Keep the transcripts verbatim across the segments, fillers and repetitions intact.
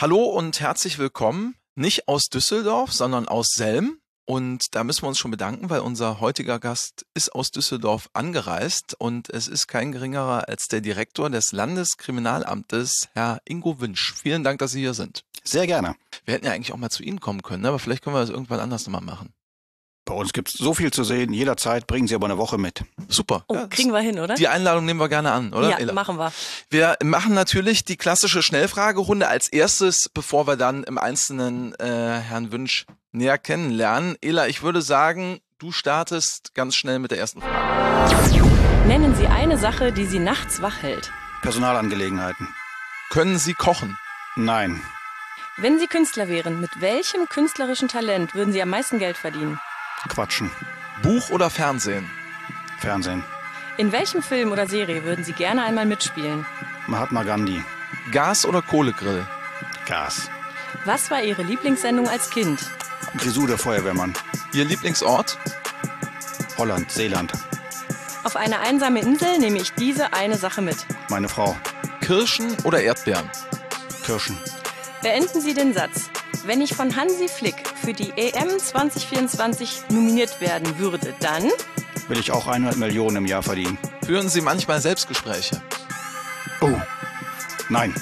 Hallo und herzlich willkommen, nicht aus Düsseldorf, sondern aus Selm. Und da müssen wir uns schon bedanken, weil unser heutiger Gast ist aus Düsseldorf angereist und es ist kein geringerer als der Direktor des Landeskriminalamtes, Herr Ingo Wünsch. Vielen Dank, dass Sie hier sind. Sehr gerne. Wir hätten ja eigentlich auch mal zu Ihnen kommen können, aber vielleicht können wir das irgendwann anders nochmal machen. Bei uns gibt es so viel zu sehen, jederzeit, bringen Sie aber eine Woche mit. Super. Oh, ja, kriegen wir hin, oder? Die Einladung nehmen wir gerne an, oder? Ja, Ela? machen wir. Wir machen natürlich die klassische Schnellfragerunde als erstes, bevor wir dann im Einzelnen äh, Herrn Wünsch näher kennenlernen. Ela, ich würde sagen, du startest ganz schnell mit der ersten Frage. Nennen Sie eine Sache, die Sie nachts wach hält. Personalangelegenheiten. Können Sie kochen? Nein. Wenn Sie Künstler wären, mit welchem künstlerischen Talent würden Sie am meisten Geld verdienen? Quatschen. Buch oder Fernsehen? Fernsehen. In welchem Film oder Serie würden Sie gerne einmal mitspielen? Mahatma Gandhi. Gas- oder Kohlegrill? Gas. Was war Ihre Lieblingssendung als Kind? Grisou, der Feuerwehrmann. Ihr Lieblingsort? Holland, Seeland. Auf eine einsame Insel nehme ich diese eine Sache mit. Meine Frau. Kirschen oder Erdbeeren? Kirschen. Beenden Sie den Satz. Wenn ich von Hansi Flick für die E M zwanzig vierundzwanzig nominiert werden würde, dann will ich auch hundert Millionen im Jahr verdienen. Führen Sie manchmal Selbstgespräche? Oh, nein.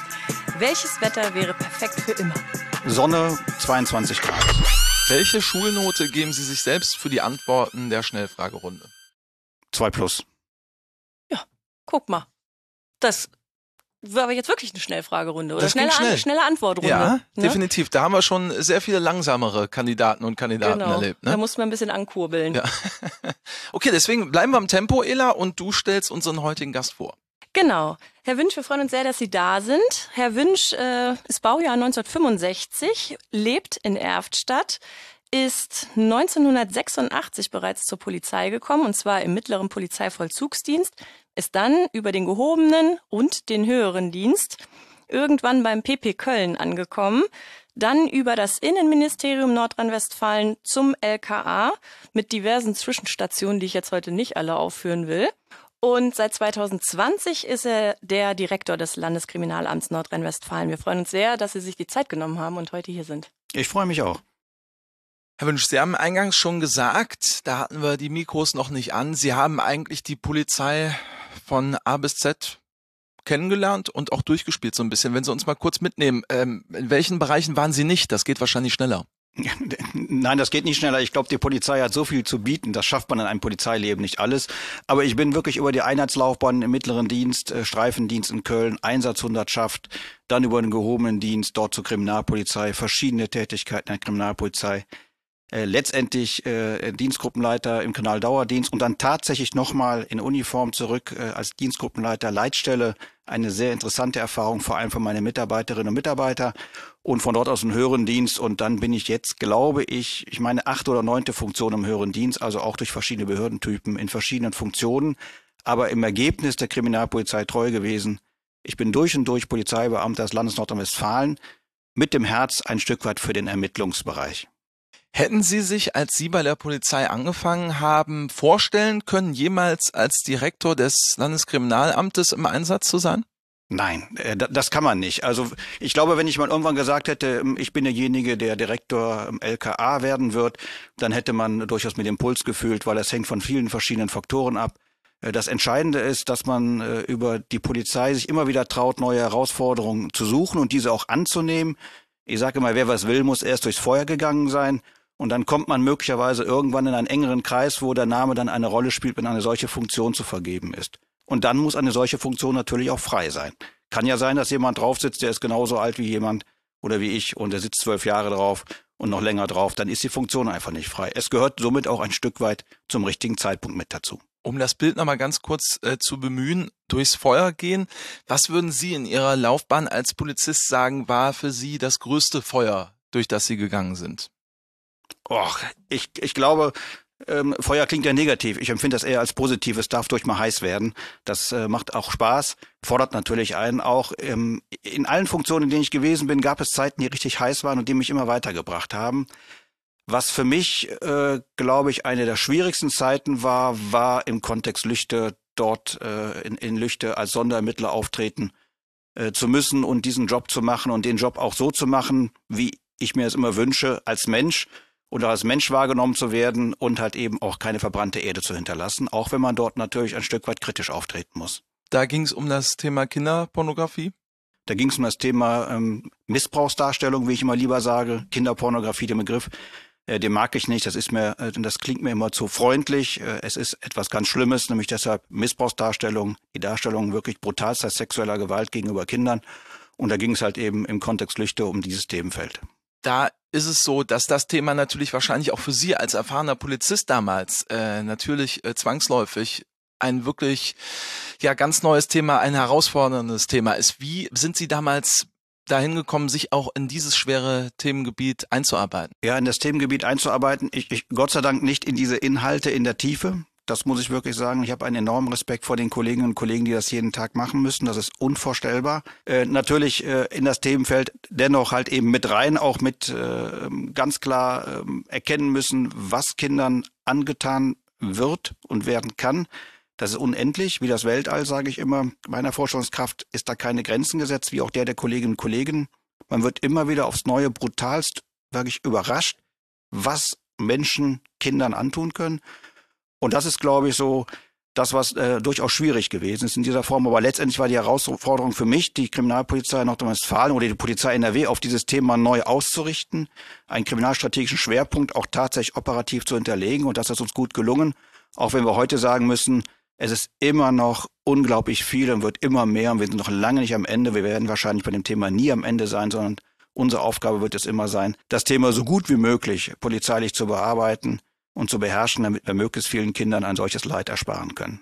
Welches Wetter wäre perfekt für immer? Sonne, zweiundzwanzig Grad. Welche Schulnote geben Sie sich selbst für die Antworten der Schnellfragerunde? Zwei plus. Ja, guck mal. Das war aber jetzt wirklich eine Schnellfragerunde oder Das ging schnelle, schnell. An- schnelle Antwortrunde. Ja, ne? definitiv. Da haben wir schon sehr viele langsamere Kandidaten und Kandidaten Genau. erlebt. Ne? Da mussten wir ein bisschen ankurbeln. Ja. Okay, deswegen bleiben wir im Tempo, Ela, und du stellst unseren heutigen Gast vor. Genau. Herr Wünsch, wir freuen uns sehr, dass Sie da sind. Herr Wünsch äh, ist Baujahr neunzehnhundertfünfundsechzig, lebt in Erftstadt, ist neunzehnhundertsechsundachtzig bereits zur Polizei gekommen, und zwar im mittleren Polizeivollzugsdienst, ist dann über den gehobenen und den höheren Dienst irgendwann beim P P Köln angekommen, dann über das Innenministerium Nordrhein-Westfalen zum L K A mit diversen Zwischenstationen, die ich jetzt heute nicht alle aufführen will. Und seit zweitausendzwanzig ist er der Direktor des Landeskriminalamts Nordrhein-Westfalen. Wir freuen uns sehr, dass Sie sich die Zeit genommen haben und heute hier sind. Ich freue mich auch. Herr Wünsch, Sie haben eingangs schon gesagt, da hatten wir die Mikros noch nicht an, Sie haben eigentlich die Polizei von A bis Z kennengelernt und auch durchgespielt so ein bisschen. Wenn Sie uns mal kurz mitnehmen, ähm, in welchen Bereichen waren Sie nicht? Das geht wahrscheinlich schneller. Nein, das geht nicht schneller. Ich glaube, die Polizei hat so viel zu bieten. Das schafft man in einem Polizeileben nicht alles. Aber ich bin wirklich über die Einheitslaufbahn im mittleren Dienst, äh, Streifendienst in Köln, Einsatzhundertschaft, dann über den gehobenen Dienst, dort zur Kriminalpolizei, verschiedene Tätigkeiten in der Kriminalpolizei. Äh, letztendlich äh, Dienstgruppenleiter im Kriminaldauerdienst und dann tatsächlich nochmal in Uniform zurück äh, als Dienstgruppenleiter Leitstelle. Eine sehr interessante Erfahrung, vor allem für meine Mitarbeiterinnen und Mitarbeiter. Und von dort aus einen höheren Dienst. Und dann bin ich jetzt, glaube ich, ich meine achte oder neunte Funktion im höheren Dienst, also auch durch verschiedene Behördentypen in verschiedenen Funktionen, aber im Ergebnis der Kriminalpolizei treu gewesen. Ich bin durch und durch Polizeibeamter des Landes Nordrhein-Westfalen mit dem Herz ein Stück weit für den Ermittlungsbereich. Hätten Sie sich, als Sie bei der Polizei angefangen haben, vorstellen können, jemals als Direktor des Landeskriminalamtes im Einsatz zu sein? Nein, das kann man nicht. Also ich glaube, wenn ich mal irgendwann gesagt hätte, ich bin derjenige, der Direktor im L K A werden wird, dann hätte man durchaus mit dem Puls gefühlt, weil das hängt von vielen verschiedenen Faktoren ab. Das Entscheidende ist, dass man über die Polizei sich immer wieder traut, neue Herausforderungen zu suchen und diese auch anzunehmen. Ich sage immer, wer was will, muss erst durchs Feuer gegangen sein. Und dann kommt man möglicherweise irgendwann in einen engeren Kreis, wo der Name dann eine Rolle spielt, wenn eine solche Funktion zu vergeben ist. Und dann muss eine solche Funktion natürlich auch frei sein. Kann ja sein, dass jemand drauf sitzt, der ist genauso alt wie jemand oder wie ich und der sitzt zwölf Jahre drauf und noch länger drauf. Dann ist die Funktion einfach nicht frei. Es gehört somit auch ein Stück weit zum richtigen Zeitpunkt mit dazu. Um das Bild nochmal ganz kurz äh, zu bemühen, durchs Feuer gehen. Was würden Sie in Ihrer Laufbahn als Polizist sagen, war für Sie das größte Feuer, durch das Sie gegangen sind? Och, ich, ich glaube, ähm, Feuer klingt ja negativ. Ich empfinde das eher als positiv. Es darf durch mal heiß werden. Das äh, macht auch Spaß, fordert natürlich einen auch. Ähm, in allen Funktionen, in denen ich gewesen bin, gab es Zeiten, die richtig heiß waren und die mich immer weitergebracht haben. Was für mich, äh, glaube ich, eine der schwierigsten Zeiten war, war im Kontext Lüchte, dort äh, in, in Lüchte als Sonderermittler auftreten äh, zu müssen und diesen Job zu machen und den Job auch so zu machen, wie ich mir es immer wünsche, als Mensch und als Mensch wahrgenommen zu werden und halt eben auch keine verbrannte Erde zu hinterlassen, auch wenn man dort natürlich ein Stück weit kritisch auftreten muss. Da ging es um das Thema Kinderpornografie? Da ging es um das Thema ähm, Missbrauchsdarstellung, wie ich immer lieber sage. Kinderpornografie, den Begriff, äh, den mag ich nicht. Das ist mir, äh, das klingt mir immer zu freundlich. Äh, es ist etwas ganz Schlimmes, nämlich deshalb Missbrauchsdarstellung, die Darstellung wirklich brutalster sexueller Gewalt gegenüber Kindern. Und da ging es halt eben im Kontext Lüchte um dieses Themenfeld. Da ist es so, dass das Thema natürlich wahrscheinlich auch für Sie als erfahrener Polizist damals äh, natürlich äh, zwangsläufig ein wirklich ja ganz neues Thema, ein herausforderndes Thema ist. Wie sind Sie damals dahin gekommen, sich auch in dieses schwere Themengebiet einzuarbeiten? Ja, in das Themengebiet einzuarbeiten. Ich, ich Gott sei Dank nicht in diese Inhalte in der Tiefe. Das muss ich wirklich sagen. Ich habe einen enormen Respekt vor den Kolleginnen und Kollegen, die das jeden Tag machen müssen. Das ist unvorstellbar. Äh, natürlich äh, in das Themenfeld dennoch halt eben mit rein, auch mit äh, ganz klar äh, erkennen müssen, was Kindern angetan wird und werden kann. Das ist unendlich, wie das Weltall, sage ich immer. Meiner Vorstellungskraft ist da keine Grenzen gesetzt, wie auch der der Kolleginnen und Kollegen. Man wird immer wieder aufs Neue brutalst wirklich überrascht, was Menschen Kindern antun können. Und das ist, glaube ich, so das, was äh, durchaus schwierig gewesen ist in dieser Form. Aber letztendlich war die Herausforderung für mich, die Kriminalpolizei Nordrhein-Westfalen oder die Polizei N R W auf dieses Thema neu auszurichten, einen kriminalstrategischen Schwerpunkt auch tatsächlich operativ zu hinterlegen. Und das ist uns gut gelungen, auch wenn wir heute sagen müssen, es ist immer noch unglaublich viel und wird immer mehr und wir sind noch lange nicht am Ende. Wir werden wahrscheinlich bei dem Thema nie am Ende sein, sondern unsere Aufgabe wird es immer sein, das Thema so gut wie möglich polizeilich zu bearbeiten und zu beherrschen, damit wir möglichst vielen Kindern ein solches Leid ersparen können.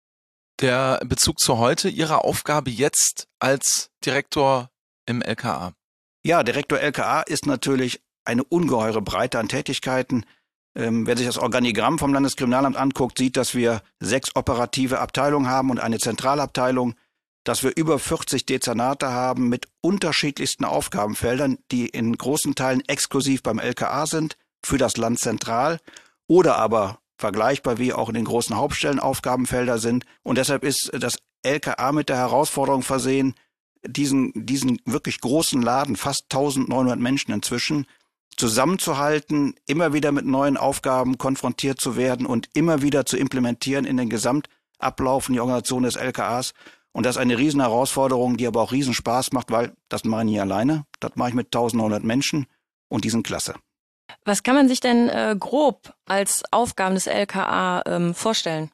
Der Bezug zu heute, Ihrer Aufgabe jetzt als Direktor im L K A? Ja, Direktor L K A ist natürlich eine ungeheure Breite an Tätigkeiten. Ähm, wer sich das Organigramm vom Landeskriminalamt anguckt, sieht, dass wir sechs operative Abteilungen haben und eine Zentralabteilung, dass wir über vierzig Dezernate haben mit unterschiedlichsten Aufgabenfeldern, die in großen Teilen exklusiv beim L K A sind, für das Land zentral oder aber vergleichbar wie auch in den großen Hauptstellen Aufgabenfelder sind. Und deshalb ist das L K A mit der Herausforderung versehen, diesen, diesen wirklich großen Laden, fast eintausendneunhundert Menschen inzwischen, zusammenzuhalten, immer wieder mit neuen Aufgaben konfrontiert zu werden und immer wieder zu implementieren in den Gesamtablauf und die Organisation des L K As. Und das ist eine riesen Herausforderung, die aber auch riesen Spaß macht, weil das mache ich nie alleine. Das mache ich mit eintausendneunhundert Menschen und die sind klasse. Was kann man sich denn äh, grob als Aufgaben des L K A ähm, vorstellen?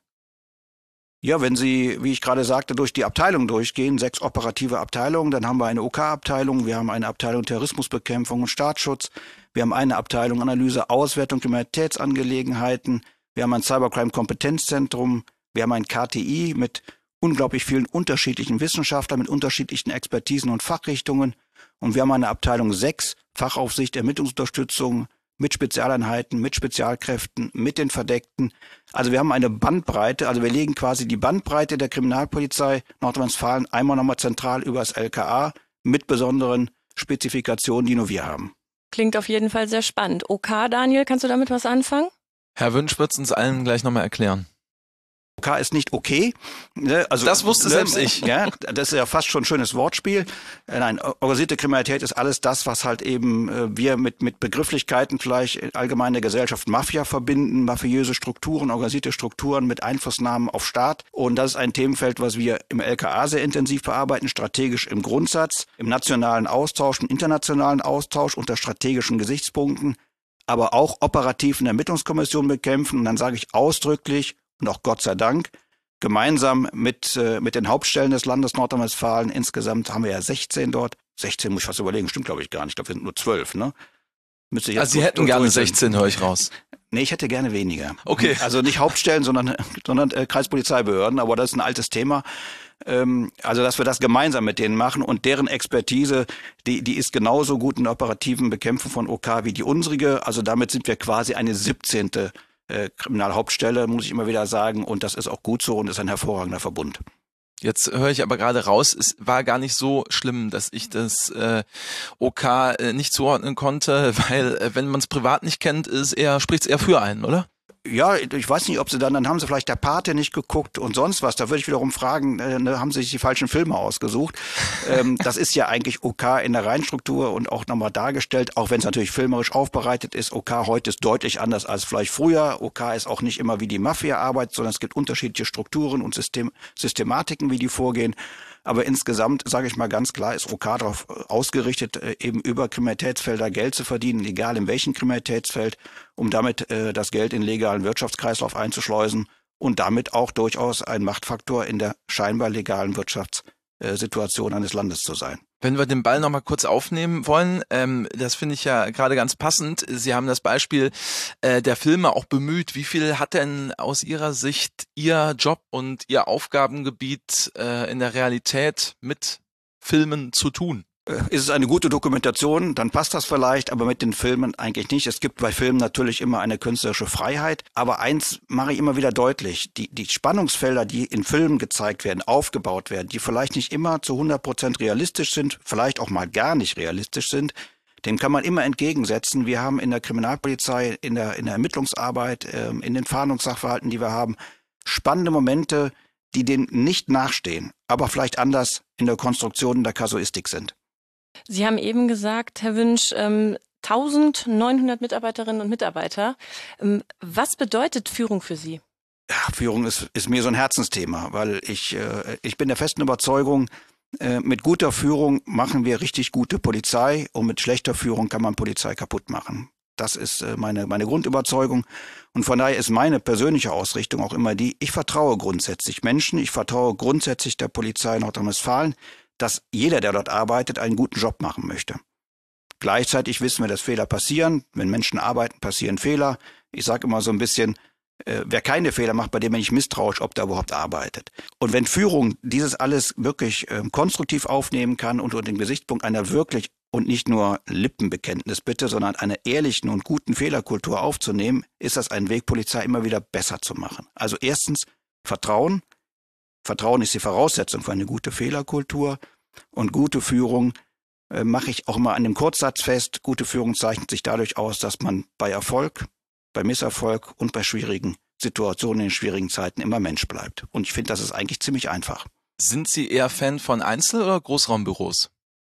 Ja, wenn Sie, wie ich gerade sagte, durch die Abteilung durchgehen, sechs operative Abteilungen, dann haben wir eine O K-Abteilung, wir haben eine Abteilung Terrorismusbekämpfung und Staatsschutz, wir haben eine Abteilung Analyse, Auswertung, Kriminalitätsangelegenheiten, wir haben ein Cybercrime-Kompetenzzentrum, wir haben ein K T I mit unglaublich vielen unterschiedlichen Wissenschaftlern, mit unterschiedlichen Expertisen und Fachrichtungen und wir haben eine Abteilung sechs, Fachaufsicht, Ermittlungsunterstützung, mit Spezialeinheiten, mit Spezialkräften, mit den Verdeckten. Also wir haben eine Bandbreite, also wir legen quasi die Bandbreite der Kriminalpolizei Nordrhein-Westfalen einmal nochmal zentral über das L K A mit besonderen Spezifikationen, die nur wir haben. Klingt auf jeden Fall sehr spannend. O K, Daniel, kannst du damit was anfangen? Herr Wünsch wird es uns allen gleich nochmal erklären. O K ist nicht okay. Also, das wusste ne, selbst ich. Ja, das ist ja fast schon ein schönes Wortspiel. Nein, organisierte Kriminalität ist alles das, was halt eben äh, wir mit, mit Begrifflichkeiten vielleicht allgemein der Gesellschaft Mafia verbinden, mafiöse Strukturen, organisierte Strukturen mit Einflussnahmen auf Staat. Und das ist ein Themenfeld, was wir im L K A sehr intensiv bearbeiten, strategisch im Grundsatz, im nationalen Austausch, im internationalen Austausch unter strategischen Gesichtspunkten, aber auch operativ in der Ermittlungskommission bekämpfen. Und dann sage ich ausdrücklich, und auch Gott sei Dank, gemeinsam mit, äh, mit den Hauptstellen des Landes Nordrhein-Westfalen, insgesamt haben wir ja sechzehn dort. sechzehn muss ich fast überlegen, stimmt glaube ich gar nicht. Ich glaube, wir sind nur zwölf, ne? Müsste ich jetzt also Sie hätten gerne sechzehn, höre ich raus. Nee, ich hätte gerne weniger. Okay. Also nicht Hauptstellen, sondern, sondern äh, Kreispolizeibehörden, aber das ist ein altes Thema. Ähm, also, dass wir das gemeinsam mit denen machen und deren Expertise, die, die ist genauso gut in der operativen Bekämpfung von O K wie die unsrige. Also damit sind wir quasi eine siebzehnte Kriminalhauptstelle, muss ich immer wieder sagen, und das ist auch gut so und ist ein hervorragender Verbund. Jetzt höre ich aber gerade raus, es war gar nicht so schlimm, dass ich das äh, O K äh, nicht zuordnen konnte, weil äh, wenn man es privat nicht kennt, ist eher, spricht es eher für einen, oder? Ja, ich weiß nicht, ob sie dann, dann haben sie vielleicht der Pate nicht geguckt und sonst was. Da würde ich wiederum fragen, äh, ne, haben sie sich die falschen Filme ausgesucht? ähm, das ist ja eigentlich OK in der Reihenstruktur und auch nochmal dargestellt, auch wenn es natürlich filmerisch aufbereitet ist. OK heute ist deutlich anders als vielleicht früher. OK ist auch nicht immer wie die Mafia arbeitet, sondern es gibt unterschiedliche Strukturen und System, Systematiken, wie die vorgehen. Aber insgesamt, sage ich mal ganz klar, ist OK darauf ausgerichtet, eben über Kriminalitätsfelder Geld zu verdienen, egal in welchem Kriminalitätsfeld, um damit äh, das Geld in den legalen Wirtschaftskreislauf einzuschleusen und damit auch durchaus ein Machtfaktor in der scheinbar legalen Wirtschaftssituation eines Landes zu sein. Wenn wir den Ball nochmal kurz aufnehmen wollen, ähm, das finde ich ja gerade ganz passend. Sie haben das Beispiel äh, der Filme auch bemüht. Wie viel hat denn aus Ihrer Sicht Ihr Job und Ihr Aufgabengebiet äh, in der Realität mit Filmen zu tun? Ist es eine gute Dokumentation, dann passt das vielleicht, aber mit den Filmen eigentlich nicht. Es gibt bei Filmen natürlich immer eine künstlerische Freiheit, aber eins mache ich immer wieder deutlich, die, die Spannungsfelder, die in Filmen gezeigt werden, aufgebaut werden, die vielleicht nicht immer zu hundert Prozent realistisch sind, vielleicht auch mal gar nicht realistisch sind, dem kann man immer entgegensetzen. Wir haben in der Kriminalpolizei, in der, in der Ermittlungsarbeit, ähm, in den Fahndungssachverhalten, die wir haben, spannende Momente, die denen nicht nachstehen, aber vielleicht anders in der Konstruktion, in der Kasuistik sind. Sie haben eben gesagt, Herr Wünsch, ähm, eintausendneunhundert Mitarbeiterinnen und Mitarbeiter. Ähm, was bedeutet Führung für Sie? Ja, Führung ist, ist mir so ein Herzensthema, weil ich, äh, ich bin der festen Überzeugung, äh, mit guter Führung machen wir richtig gute Polizei und mit schlechter Führung kann man Polizei kaputt machen. Das ist äh, meine, meine Grundüberzeugung und von daher ist meine persönliche Ausrichtung auch immer die, ich vertraue grundsätzlich Menschen, ich vertraue grundsätzlich der Polizei Nordrhein-Westfalen, dass jeder, der dort arbeitet, einen guten Job machen möchte. Gleichzeitig wissen wir, dass Fehler passieren. Wenn Menschen arbeiten, passieren Fehler. Ich sage immer so ein bisschen, äh, wer keine Fehler macht, bei dem bin ich misstrauisch, ob der überhaupt arbeitet. Und wenn Führung dieses alles wirklich äh, konstruktiv aufnehmen kann und unter dem Gesichtspunkt einer wirklich und nicht nur Lippenbekenntnis bitte, sondern einer ehrlichen und guten Fehlerkultur aufzunehmen, ist das ein Weg, Polizei immer wieder besser zu machen. Also erstens Vertrauen. Vertrauen ist die Voraussetzung für eine gute Fehlerkultur und gute Führung äh, mache ich auch immer an dem Kurzsatz fest. Gute Führung zeichnet sich dadurch aus, dass man bei Erfolg, bei Misserfolg und bei schwierigen Situationen in schwierigen Zeiten immer Mensch bleibt. Und ich finde, das ist eigentlich ziemlich einfach. Sind Sie eher Fan von Einzel- oder Großraumbüros?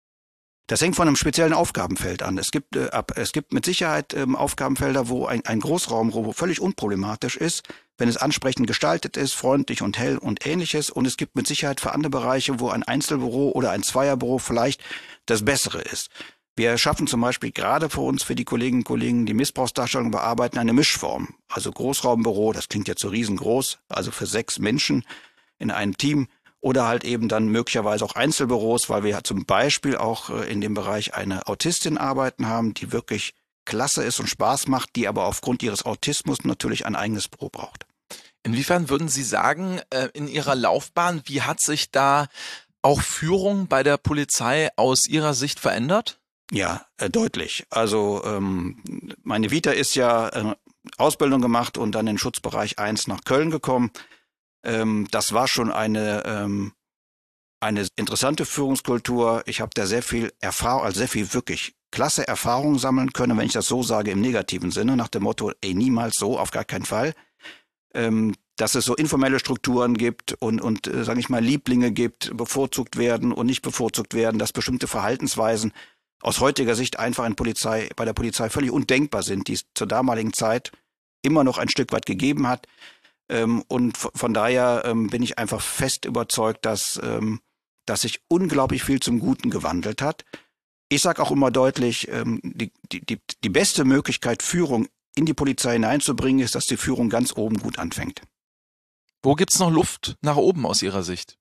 Das hängt von einem speziellen Aufgabenfeld an. Es gibt, äh, ab, es gibt mit Sicherheit ähm, Aufgabenfelder, wo ein, ein Großraumbüro völlig unproblematisch ist, wenn es ansprechend gestaltet ist, freundlich und hell und ähnliches. Und es gibt mit Sicherheit für andere Bereiche, wo ein Einzelbüro oder ein Zweierbüro vielleicht das Bessere ist. Wir schaffen zum Beispiel gerade für uns, für die Kolleginnen und Kollegen, die Missbrauchsdarstellung bearbeiten, eine Mischform. Also Großraumbüro, das klingt jetzt so riesengroß, also für sechs Menschen in einem Team. Oder halt eben dann möglicherweise auch Einzelbüros, weil wir zum Beispiel auch in dem Bereich eine Autistin arbeiten haben, die wirklich klasse ist und Spaß macht, die aber aufgrund ihres Autismus natürlich ein eigenes Büro braucht. Inwiefern würden Sie sagen, in Ihrer Laufbahn, wie hat sich da auch Führung bei der Polizei aus Ihrer Sicht verändert? Ja, äh, deutlich. Also ähm, meine Vita ist ja äh, Ausbildung gemacht und dann in den Schutzbereich eins nach Köln gekommen. Ähm, das war schon eine ähm, eine interessante Führungskultur. Ich habe da sehr viel Erfahrung, also sehr viel wirklich klasse Erfahrung sammeln können, wenn ich das so sage, im negativen Sinne, nach dem Motto, ey, niemals so, auf gar keinen Fall. Ähm, dass es so informelle Strukturen gibt und, und äh, sage ich mal, Lieblinge gibt, bevorzugt werden und nicht bevorzugt werden, dass bestimmte Verhaltensweisen aus heutiger Sicht einfach in Polizei, bei der Polizei völlig undenkbar sind, die es zur damaligen Zeit immer noch ein Stück weit gegeben hat. Ähm, und von daher ähm, bin ich einfach fest überzeugt, dass, ähm, dass sich unglaublich viel zum Guten gewandelt hat. Ich sage auch immer deutlich, ähm, die, die, die, die beste Möglichkeit, Führung in die Polizei hineinzubringen, ist, dass die Führung ganz oben gut anfängt. Wo gibt's noch Luft nach oben aus Ihrer Sicht?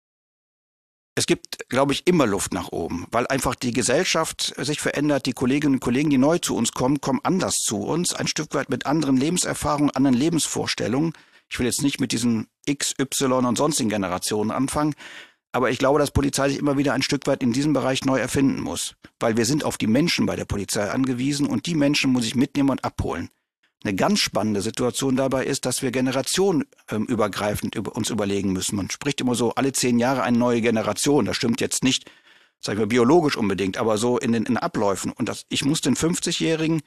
Es gibt, glaube ich, immer Luft nach oben, weil einfach die Gesellschaft sich verändert. Die Kolleginnen und Kollegen, die neu zu uns kommen, kommen anders zu uns, ein Stück weit mit anderen Lebenserfahrungen, anderen Lebensvorstellungen. Ich will jetzt nicht mit diesen X, Y und sonstigen Generationen anfangen, aber ich glaube, dass Polizei sich immer wieder ein Stück weit in diesem Bereich neu erfinden muss, weil wir sind auf die Menschen bei der Polizei angewiesen und die Menschen muss ich mitnehmen und abholen. Eine ganz spannende Situation dabei ist, dass wir generationenübergreifend über uns überlegen müssen. Man spricht immer so, alle zehn Jahre eine neue Generation. Das stimmt jetzt nicht, sag ich mal, biologisch unbedingt, aber so in den, in den Abläufen. Und das, ich muss den fünfzigjährigen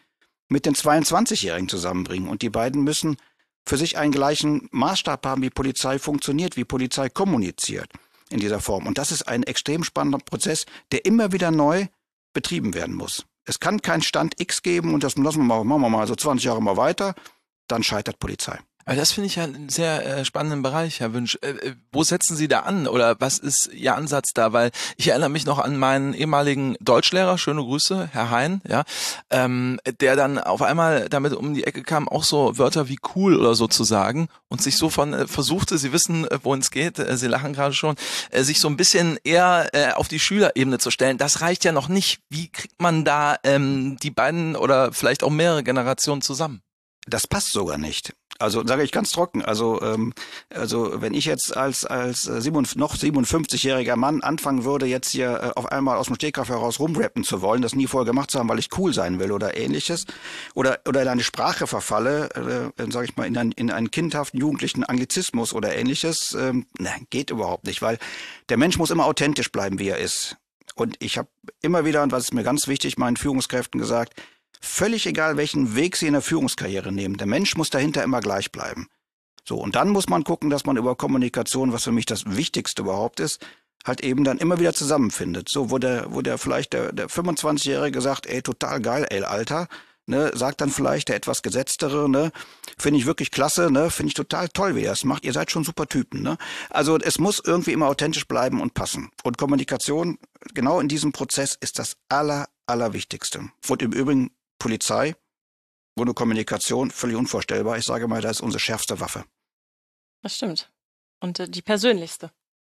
mit den zweiundzwanzigjährigen zusammenbringen. Und die beiden müssen für sich einen gleichen Maßstab haben, wie Polizei funktioniert, wie Polizei kommuniziert in dieser Form. Und das ist ein extrem spannender Prozess, der immer wieder neu betrieben werden muss. Es kann keinen Stand X geben und das lassen wir mal, machen wir mal so zwanzig Jahre mal weiter, dann scheitert Polizei. Aber das finde ich ja einen sehr äh, spannenden Bereich, Herr Wünsch. Äh, wo setzen Sie da an oder was ist Ihr Ansatz da? Weil ich erinnere mich noch an meinen ehemaligen Deutschlehrer, schöne Grüße, Herr Hein, ja, ähm, der dann auf einmal damit um die Ecke kam, auch so Wörter wie cool oder so zu sagen und sich so von äh, versuchte, Sie wissen, äh, wohin es geht, äh, Sie lachen gerade schon, äh, sich so ein bisschen eher äh, auf die Schülerebene zu stellen. Das reicht ja noch nicht. Wie kriegt man da ähm, die beiden oder vielleicht auch mehrere Generationen zusammen? Das passt sogar nicht. Also sage ich ganz trocken, also ähm, also wenn ich jetzt als als äh, sieben, noch siebenundfünfzigjähriger Mann anfangen würde, jetzt hier äh, auf einmal aus dem Stegreif heraus rumrappen zu wollen, das nie vorher gemacht zu haben, weil ich cool sein will oder ähnliches, oder oder in eine Sprache verfalle, äh, sage ich mal, in, ein, in einen kindhaften, jugendlichen Anglizismus oder ähnliches, ähm, nein, geht überhaupt nicht, weil der Mensch muss immer authentisch bleiben, wie er ist. Und ich habe immer wieder, und was ist mir ganz wichtig, meinen Führungskräften gesagt, völlig egal, welchen Weg sie in der Führungskarriere nehmen. Der Mensch muss dahinter immer gleich bleiben. So, und dann muss man gucken, dass man über Kommunikation, was für mich das Wichtigste überhaupt ist, halt eben dann immer wieder zusammenfindet. So, wo der, wo der vielleicht der, der fünfundzwanzigjährige sagt, ey, total geil, ey, Alter, ne, sagt dann vielleicht der etwas Gesetztere, ne, finde ich wirklich klasse, ne, finde ich total toll, wie ihr das macht, ihr seid schon super Typen, ne. Also, es muss irgendwie immer authentisch bleiben und passen. Und Kommunikation, genau in diesem Prozess, ist das aller, allerwichtigste. Und im Übrigen, Polizei, ohne Kommunikation, völlig unvorstellbar. Ich sage mal, das ist unsere schärfste Waffe. Das stimmt. Und äh, die persönlichste.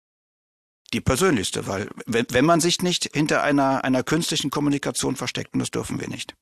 Die persönlichste, weil wenn, wenn man sich nicht hinter einer, einer künstlichen Kommunikation versteckt, und das dürfen wir nicht.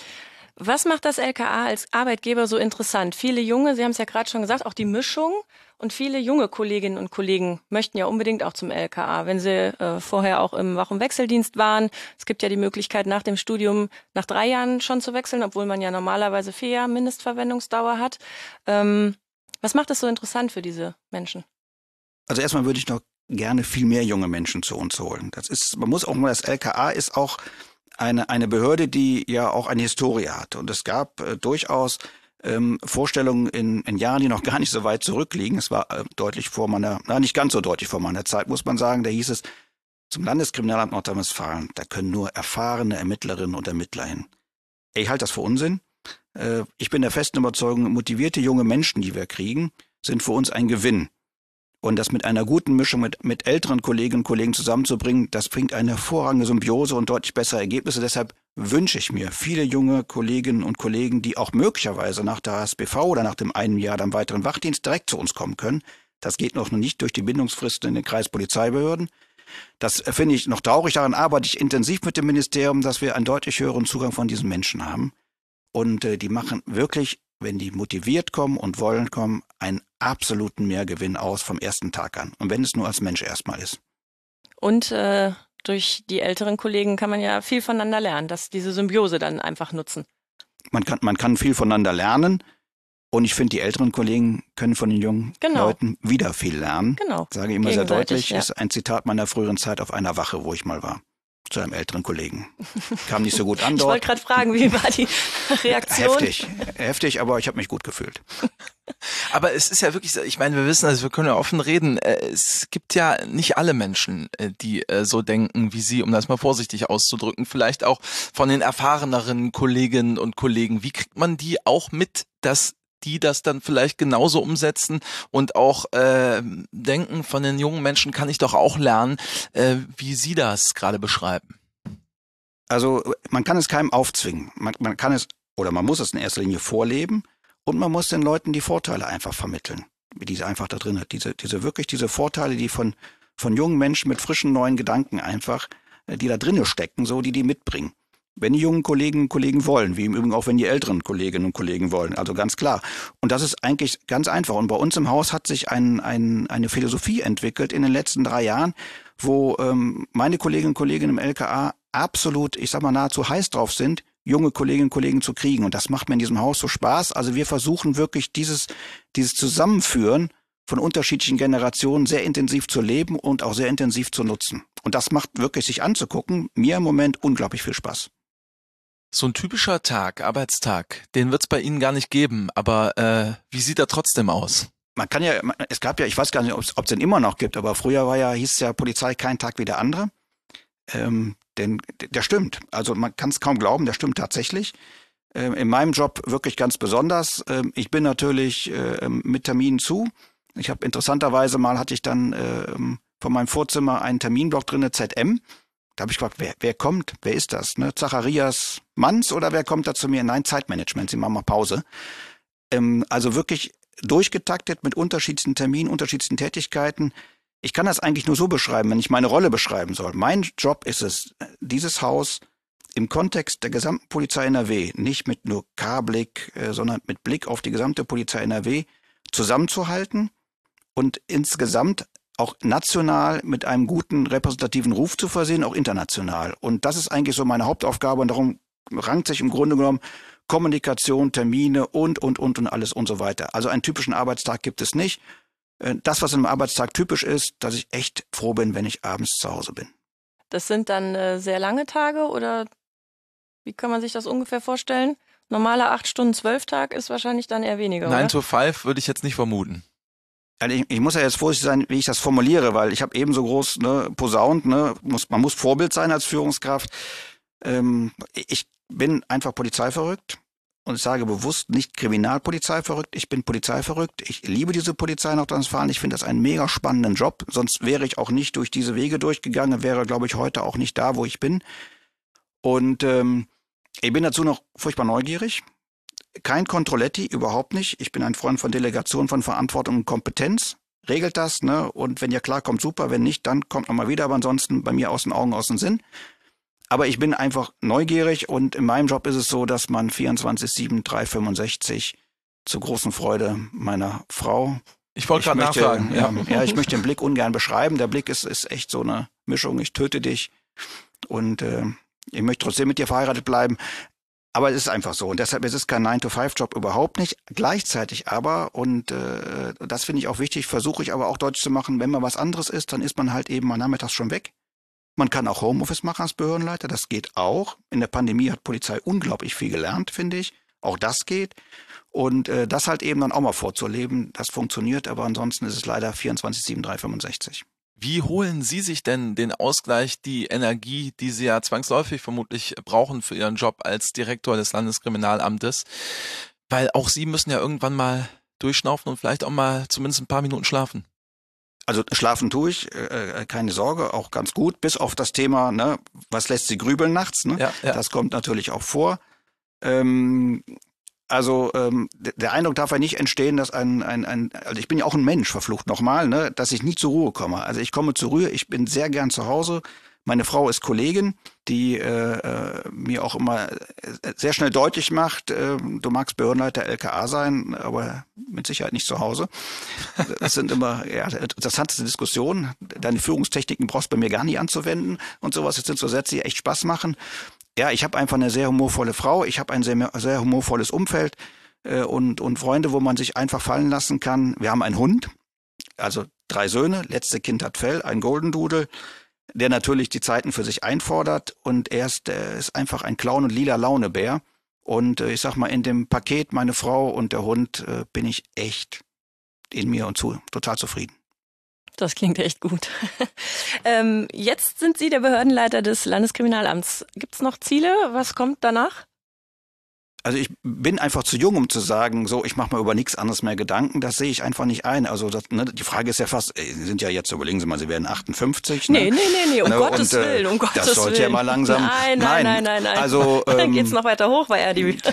Was macht das L K A als Arbeitgeber so interessant? Viele junge, Sie haben es ja gerade schon gesagt, auch die Mischung und viele junge Kolleginnen und Kollegen möchten ja unbedingt auch zum L K A, wenn sie äh, vorher auch im Wach- und Wechseldienst waren. Es gibt ja die Möglichkeit, nach dem Studium nach drei Jahren schon zu wechseln, obwohl man ja normalerweise vier Jahre Mindestverwendungsdauer hat. Ähm, was macht es so interessant für diese Menschen? Also erstmal würde ich noch gerne viel mehr junge Menschen zu uns holen. Das ist, man muss auch mal, das L K A ist auch eine, eine Behörde, die ja auch eine Historie hat. Und es gab äh, durchaus ähm, Vorstellungen in, in Jahren, die noch gar nicht so weit zurückliegen. Es war äh, deutlich vor meiner, na nicht ganz so deutlich vor meiner Zeit, muss man sagen. Da hieß es, zum Landeskriminalamt Nordrhein-Westfalen, da können nur erfahrene Ermittlerinnen und Ermittler hin. Ich halte das für Unsinn. Äh, ich bin der festen Überzeugung, motivierte junge Menschen, die wir kriegen, sind für uns ein Gewinn. Und das mit einer guten Mischung mit, mit älteren Kolleginnen und Kollegen zusammenzubringen, das bringt eine hervorragende Symbiose und deutlich bessere Ergebnisse. Deshalb wünsche ich mir viele junge Kolleginnen und Kollegen, die auch möglicherweise nach der H S B V oder nach dem einen Jahr dann weiteren Wachdienst direkt zu uns kommen können. Das geht noch nicht durch die Bindungsfristen in den Kreispolizeibehörden. Das finde ich noch traurig. Daran arbeite ich intensiv mit dem Ministerium, dass wir einen deutlich höheren Zugang von diesen Menschen haben. Und äh, die machen wirklich, wenn die motiviert kommen und wollen kommen, einen absoluten Mehrgewinn aus vom ersten Tag an. Und wenn es nur als Mensch erstmal ist. Und äh, durch die älteren Kollegen kann man ja viel voneinander lernen, dass diese Symbiose dann einfach nutzen. Man kann, man kann viel voneinander lernen. Und ich finde, die älteren Kollegen können von den jungen genau. Leuten wieder viel lernen. Genau. Sage ich immer sehr deutlich, ja. ist ein Zitat meiner früheren Zeit auf einer Wache, wo ich mal war. Zu einem älteren Kollegen. Kam nicht so gut an dort. Ich wollte gerade fragen, wie war die Reaktion? Heftig, heftig, aber ich habe mich gut gefühlt. Aber es ist ja wirklich so, ich meine, wir wissen, also wir können ja offen reden, es gibt ja nicht alle Menschen, die so denken wie Sie, um das mal vorsichtig auszudrücken, vielleicht auch von den erfahreneren Kolleginnen und Kollegen. Wie kriegt man die auch mit, dass die das dann vielleicht genauso umsetzen und auch äh, denken, von den jungen Menschen kann ich doch auch lernen, äh, wie Sie das gerade beschreiben? Also man kann es keinem aufzwingen. Man, man kann es, oder man muss es in erster Linie vorleben und man muss den Leuten die Vorteile einfach vermitteln, die sie einfach da drin hat. Diese, diese wirklich diese Vorteile, die von, von jungen Menschen mit frischen neuen Gedanken einfach, die da drinnen stecken, so die die mitbringen. Wenn die jungen Kolleginnen und Kollegen wollen, wie im Übrigen auch wenn die älteren Kolleginnen und Kollegen wollen, also ganz klar. Und das ist eigentlich ganz einfach. Und bei uns im Haus hat sich ein, ein, eine Philosophie entwickelt in den letzten drei Jahren, wo ähm, meine Kolleginnen und Kollegen im L K A absolut, ich sag mal, nahezu heiß drauf sind, junge Kolleginnen und Kollegen zu kriegen. Und das macht mir in diesem Haus so Spaß. Also wir versuchen wirklich dieses, dieses Zusammenführen von unterschiedlichen Generationen sehr intensiv zu leben und auch sehr intensiv zu nutzen. Und das macht wirklich, sich anzugucken, mir im Moment unglaublich viel Spaß. So ein typischer Tag, Arbeitstag, den wird es bei Ihnen gar nicht geben, aber äh, wie sieht er trotzdem aus? Man kann ja, es gab ja, ich weiß gar nicht, ob es den immer noch gibt, aber früher war ja, hieß es ja Polizei kein Tag wie der andere. Ähm, denn der stimmt. Also man kann es kaum glauben, der stimmt tatsächlich. Ähm, in meinem Job wirklich ganz besonders. Ähm, ich bin natürlich äh, mit Terminen zu. Ich habe interessanterweise mal hatte ich dann äh, von meinem Vorzimmer einen Terminblock drin, Z M. Da habe ich gefragt, wer, wer kommt? Wer ist das? Ne? Zacharias Manns oder wer kommt da zu mir? Nein, Zeitmanagement, Sie machen mal Pause. Ähm, also wirklich durchgetaktet mit unterschiedlichen Terminen, unterschiedlichen Tätigkeiten. Ich kann das eigentlich nur so beschreiben, wenn ich meine Rolle beschreiben soll. Mein Job ist es, dieses Haus im Kontext der gesamten Polizei N R W, nicht mit nur K-Blick, äh, sondern mit Blick auf die gesamte Polizei N R W zusammenzuhalten und insgesamt auch national mit einem guten repräsentativen Ruf zu versehen, auch international. Und das ist eigentlich so meine Hauptaufgabe und darum rankt sich im Grunde genommen Kommunikation, Termine und, und, und und alles und so weiter. Also einen typischen Arbeitstag gibt es nicht. Das, was im Arbeitstag typisch ist, dass ich echt froh bin, wenn ich abends zu Hause bin. Das sind dann äh, sehr lange Tage oder wie kann man sich das ungefähr vorstellen? Normaler acht Stunden zwölf Tag ist wahrscheinlich dann eher weniger, Nine oder? to five würde ich jetzt nicht vermuten. Also ich, ich muss ja jetzt vorsichtig sein, wie ich das formuliere, weil ich habe eben so groß ne, posaunt, ne, muss, man muss Vorbild sein als Führungskraft. Ähm, ich bin einfach polizeiverrückt und ich sage bewusst nicht Kriminalpolizeiverrückt, ich bin polizeiverrückt. Ich liebe diese Polizei in Nordrhein-Westfalen, ich finde das einen mega spannenden Job, sonst wäre ich auch nicht durch diese Wege durchgegangen, wäre glaube ich heute auch nicht da, wo ich bin. Und ähm, ich bin dazu noch furchtbar neugierig. Kein Controletti, überhaupt nicht. Ich bin ein Freund von Delegation, von Verantwortung und Kompetenz. Regelt das, ne? Und wenn ihr klarkommt, super. Wenn nicht, dann kommt nochmal wieder. Aber ansonsten bei mir aus den Augen, aus dem Sinn. Aber ich bin einfach neugierig und in meinem Job ist es so, dass man vierundzwanzig sieben dreihundertfünfundsechzig zur großen Freude meiner Frau. Ich wollte gerade nachfragen. Ja, ja, ich möchte den Blick ungern beschreiben. Der Blick ist, ist echt so eine Mischung. Ich töte dich und äh, ich möchte trotzdem mit dir verheiratet bleiben. Aber es ist einfach so. Und deshalb ist es kein nine to five Job überhaupt nicht. Gleichzeitig aber, und äh, das finde ich auch wichtig, versuche ich aber auch deutlich zu machen, wenn man was anderes ist, dann ist man halt eben mal nachmittags schon weg. Man kann auch Homeoffice machen als Behördenleiter, das geht auch. In der Pandemie hat Polizei unglaublich viel gelernt, finde ich. Auch das geht. Und äh, das halt eben dann auch mal vorzuleben, das funktioniert. Aber ansonsten ist es leider vierundzwanzig sieben dreihundertfünfundsechzig. Wie holen Sie sich denn den Ausgleich, die Energie, die Sie ja zwangsläufig vermutlich brauchen für Ihren Job als Direktor des Landeskriminalamtes? Weil auch Sie müssen ja irgendwann mal durchschnaufen und vielleicht auch mal zumindest ein paar Minuten schlafen. Also schlafen tue ich, äh, keine Sorge, auch ganz gut, bis auf das Thema, ne, was lässt Sie grübeln nachts, ne? Ja, ja. Das kommt natürlich auch vor. Ähm, Also ähm, der Eindruck darf ja nicht entstehen, dass ein, ein, ein also ich bin ja auch ein Mensch, verflucht nochmal, ne, dass ich nie zur Ruhe komme. Also ich komme zur Ruhe, ich bin sehr gern zu Hause. Meine Frau ist Kollegin, die äh, äh, mir auch immer sehr schnell deutlich macht, äh, du magst Behördenleiter L K A sein, aber mit Sicherheit nicht zu Hause. Das sind immer ja, interessante Diskussionen. Deine Führungstechniken brauchst du bei mir gar nicht anzuwenden und sowas. Das sind so Sätze, die echt Spaß machen. Ja, ich habe einfach eine sehr humorvolle Frau, ich habe ein sehr, sehr humorvolles Umfeld äh, und, und Freunde, wo man sich einfach fallen lassen kann. Wir haben einen Hund, also drei Söhne, letzte Kind hat Fell, ein Golden Doodle, der natürlich die Zeiten für sich einfordert und er ist, äh, ist einfach ein Clown- und lila Launebär. Und äh, ich sag mal, in dem Paket meine Frau und der Hund äh, bin ich echt in mir und zu, total zufrieden. Das klingt echt gut. ähm, jetzt sind Sie der Behördenleiter des Landeskriminalamts. Gibt es noch Ziele? Was kommt danach? Also ich bin einfach zu jung, um zu sagen, so, ich mache mir über nichts anderes mehr Gedanken. Das sehe ich einfach nicht ein. Also das, ne, die Frage ist ja fast, ey, Sie sind ja jetzt, überlegen Sie mal, Sie werden achtundfünfzig. Nee, ne? nee, nee, nee, um ne, Gottes und, äh, Willen, um Gottes Willen. Das sollte ja mal langsam... Nein, nein, nein, nein, nein. Also, ähm, Dann geht's noch weiter hoch bei R D B.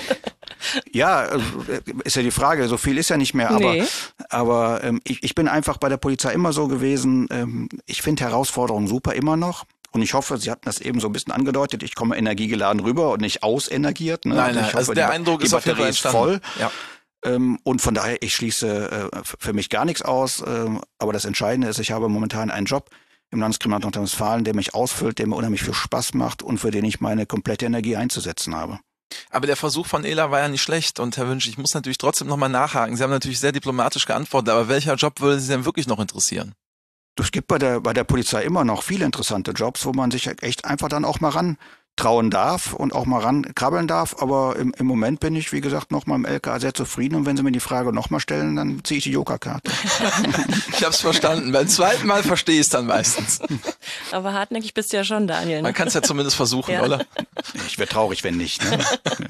Ja, ist ja die Frage, so viel ist ja nicht mehr, aber, nee. aber ähm, ich, ich bin einfach bei der Polizei immer so gewesen, ähm, ich finde Herausforderungen super immer noch. Und ich hoffe, Sie hatten das eben so ein bisschen angedeutet, ich komme energiegeladen rüber und nicht ausenergiert. Ne? Nein, nein, ich hoffe, also der die, Eindruck die ist auf jeden Batterie Fall ist voll. Ja. Ähm, und von daher, ich schließe äh, für mich gar nichts aus. Ähm, aber das Entscheidende ist, ich habe momentan einen Job im Landeskriminalamt Nordrhein-Westfalen, der mich ausfüllt, der mir unheimlich viel Spaß macht und für den ich meine komplette Energie einzusetzen habe. Aber der Versuch von Ela war ja nicht schlecht. Und Herr Wünsch, ich muss natürlich trotzdem nochmal nachhaken. Sie haben natürlich sehr diplomatisch geantwortet, aber welcher Job würde Sie denn wirklich noch interessieren? Es gibt bei der, bei der Polizei immer noch viele interessante Jobs, wo man sich echt einfach dann auch mal ran trauen darf und auch mal ran krabbeln darf. Aber im, im Moment bin ich, wie gesagt, noch mal im L K A sehr zufrieden. Und wenn Sie mir die Frage noch mal stellen, dann ziehe ich die Jokerkarte. Ich habe es verstanden. Beim zweiten Mal verstehe ich es dann meistens. Aber hartnäckig bist du ja schon, Daniel. Ne? Man kann es ja zumindest versuchen, ja. Oder? Ich wäre traurig, wenn nicht. Ne? Ja.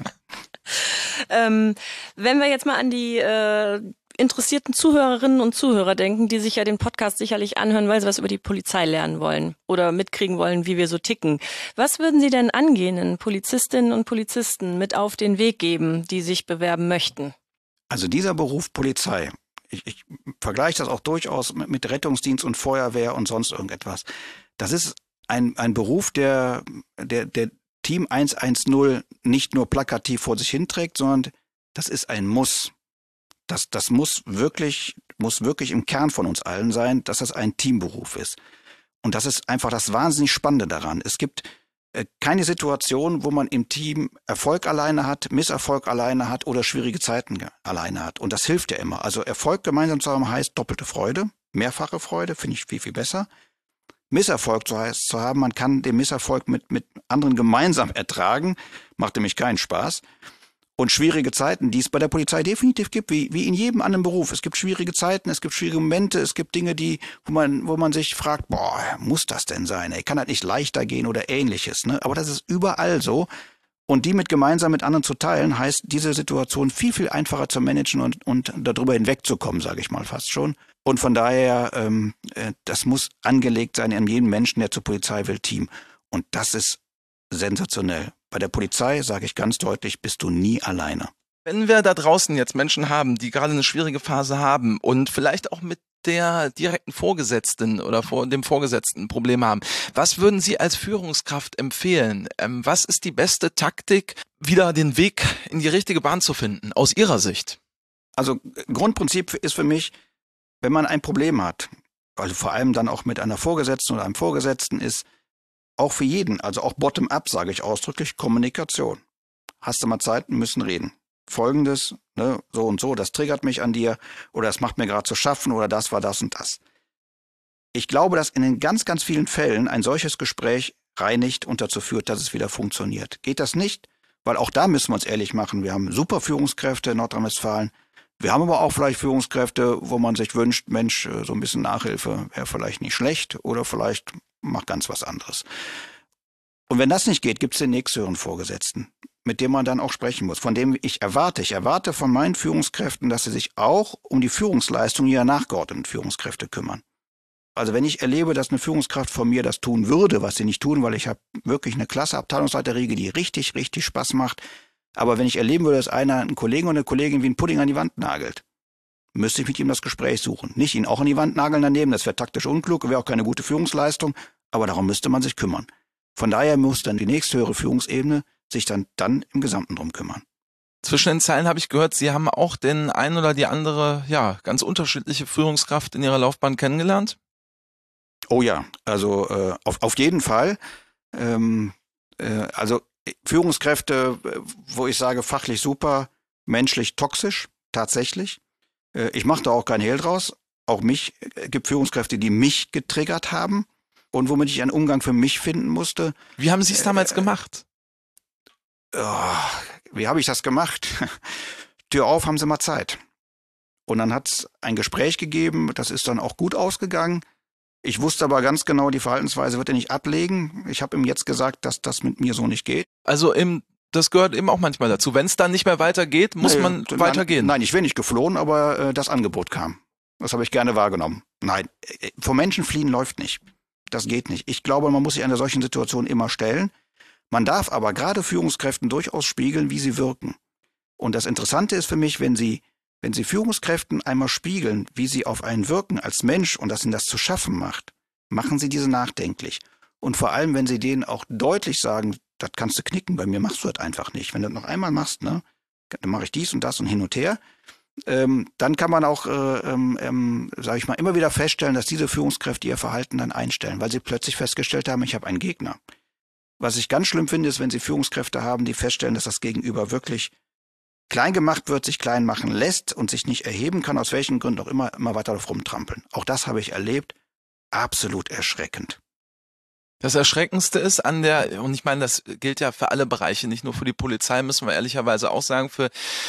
ähm, wenn wir jetzt mal an die äh, interessierten Zuhörerinnen und Zuhörer denken, die sich ja den Podcast sicherlich anhören, weil sie was über die Polizei lernen wollen oder mitkriegen wollen, wie wir so ticken. Was würden Sie denn angehenden Polizistinnen und Polizisten mit auf den Weg geben, die sich bewerben möchten? Also dieser Beruf Polizei, ich, ich vergleiche das auch durchaus mit, mit Rettungsdienst und Feuerwehr und sonst irgendetwas. Das ist ein, ein Beruf, der, der, der Team hundertzehn nicht nur plakativ vor sich hinträgt, sondern das ist ein Muss. Das, das muss wirklich, muss wirklich im Kern von uns allen sein, dass das ein Teamberuf ist. Und das ist einfach das wahnsinnig Spannende daran. Es gibt äh, keine Situation, wo man im Team Erfolg alleine hat, Misserfolg alleine hat oder schwierige Zeiten alleine hat. Und das hilft ja immer. Also Erfolg gemeinsam zu haben heißt doppelte Freude, mehrfache Freude, finde ich viel, viel besser. Misserfolg zu, heißt, zu haben, man kann den Misserfolg mit, mit anderen gemeinsam ertragen, macht nämlich keinen Spaß. Und schwierige Zeiten, die es bei der Polizei definitiv gibt, wie, wie in jedem anderen Beruf. Es gibt schwierige Zeiten, es gibt schwierige Momente, es gibt Dinge, die, wo man, wo man sich fragt, boah, muss das denn sein? Ey, kann das nicht leichter gehen oder ähnliches, ne? Aber das ist überall so. Und die mit gemeinsam mit anderen zu teilen, heißt, diese Situation viel, viel einfacher zu managen und, und darüber hinwegzukommen, sage ich mal fast schon. Und von daher, ähm, das muss angelegt sein in jedem Menschen, der zur Polizei will, Team. Und das ist sensationell. Bei der Polizei, sage ich ganz deutlich, bist du nie alleine. Wenn wir da draußen jetzt Menschen haben, die gerade eine schwierige Phase haben und vielleicht auch mit der direkten Vorgesetzten oder vor dem Vorgesetzten Probleme haben, was würden Sie als Führungskraft empfehlen? Ähm, was ist die beste Taktik, wieder den Weg in die richtige Bahn zu finden, aus Ihrer Sicht? Also Grundprinzip ist für mich, wenn man ein Problem hat, also vor allem dann auch mit einer Vorgesetzten oder einem Vorgesetzten, ist auch für jeden, also auch bottom-up, sage ich ausdrücklich, Kommunikation. Hast du mal Zeit, müssen reden. Folgendes, ne, so und so, das triggert mich an dir oder das macht mir gerade zu schaffen oder das war das und das. Ich glaube, dass in den ganz, ganz vielen Fällen ein solches Gespräch reinigt und dazu führt, dass es wieder funktioniert. Geht das nicht? Weil auch da müssen wir uns ehrlich machen. Wir haben super Führungskräfte in Nordrhein-Westfalen. Wir haben aber auch vielleicht Führungskräfte, wo man sich wünscht, Mensch, so ein bisschen Nachhilfe wäre vielleicht nicht schlecht oder vielleicht macht ganz was anderes. Und wenn das nicht geht, gibt es den nächsthöheren Vorgesetzten, mit dem man dann auch sprechen muss, von dem ich erwarte. Ich erwarte von meinen Führungskräften, dass sie sich auch um die Führungsleistung ihrer nachgeordneten Führungskräfte kümmern. Also wenn ich erlebe, dass eine Führungskraft von mir das tun würde, was sie nicht tun, weil ich habe wirklich eine klasse Abteilungsleiterriege, die richtig, richtig Spaß macht. Aber wenn ich erleben würde, dass einer einen Kollegen oder eine Kollegin wie ein Pudding an die Wand nagelt, müsste ich mit ihm das Gespräch suchen. Nicht ihn auch an die Wand nageln daneben, das wäre taktisch unklug, wäre auch keine gute Führungsleistung, aber darum müsste man sich kümmern. Von daher muss dann die nächsthöhere Führungsebene sich dann, dann im Gesamten drum kümmern. Zwischen den Zeilen habe ich gehört, Sie haben auch den ein oder die andere, ja, ganz unterschiedliche Führungskraft in Ihrer Laufbahn kennengelernt? Oh ja, also äh, auf, auf jeden Fall. Ähm, äh, also Führungskräfte, wo ich sage, fachlich super, menschlich toxisch, tatsächlich. Äh, ich mache da auch kein Hehl draus. Auch mich äh, gibt Führungskräfte, die mich getriggert haben und womit ich einen Umgang für mich finden musste. Wie haben Sie es damals äh, gemacht? Oh, wie habe ich das gemacht? Tür auf, haben Sie mal Zeit. Und dann hat es ein Gespräch gegeben, das ist dann auch gut ausgegangen. Ich wusste aber ganz genau, die Verhaltensweise wird er nicht ablegen. Ich habe ihm jetzt gesagt, dass das mit mir so nicht geht. Also im, das gehört eben auch manchmal dazu. Wenn es dann nicht mehr weitergeht, muss nee, man nein, weitergehen. Nein, ich wäre nicht geflohen, aber äh, das Angebot kam. Das habe ich gerne wahrgenommen. Nein, äh, vor Menschen fliehen läuft nicht. Das geht nicht. Ich glaube, man muss sich einer solchen Situation immer stellen. Man darf aber gerade Führungskräften durchaus spiegeln, wie sie wirken. Und das Interessante ist für mich, wenn sie Wenn Sie Führungskräften einmal spiegeln, wie sie auf einen wirken als Mensch und das ihnen das zu schaffen macht, machen Sie diese nachdenklich. Und vor allem, wenn Sie denen auch deutlich sagen, das kannst du knicken, bei mir machst du das einfach nicht. Wenn du das noch einmal machst, ne, dann mache ich dies und das und hin und her. Ähm, dann kann man auch, äh, ähm, sage ich mal, immer wieder feststellen, dass diese Führungskräfte ihr Verhalten dann einstellen, weil sie plötzlich festgestellt haben, ich habe einen Gegner. Was ich ganz schlimm finde, ist, wenn Sie Führungskräfte haben, die feststellen, dass das Gegenüber wirklich klein gemacht wird, sich klein machen lässt und sich nicht erheben kann, aus welchen Gründen auch immer, immer weiter darauf rumtrampeln. Auch das habe ich erlebt. Absolut erschreckend. Das Erschreckendste ist an der, und ich meine, das gilt ja für alle Bereiche, nicht nur für die Polizei, müssen wir ehrlicherweise auch sagen, für